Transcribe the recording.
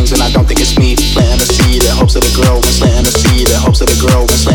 things, and I don't think it's me. Planting the seed in hopes of the grow, and planting the seed in hopes of the grow, and